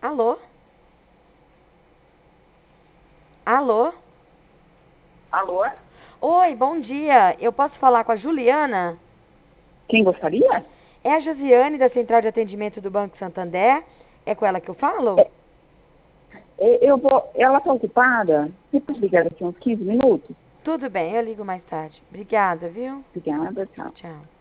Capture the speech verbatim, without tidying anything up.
Alô? Alô? Alô? Oi, bom dia. Eu posso falar com a Juliana? Quem gostaria? É a Josiane da Central de Atendimento do Banco Santander? É com ela que eu falo? É, Eu vou. Ela está ocupada? Você pode ligar daqui uns quinze minutos? Tudo bem, eu ligo mais tarde. Obrigada, viu? Obrigada, tchau. Tchau.